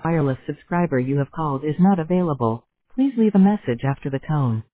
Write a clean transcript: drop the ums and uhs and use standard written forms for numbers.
wireless subscriber you have called is not available. Please leave a message after the tone.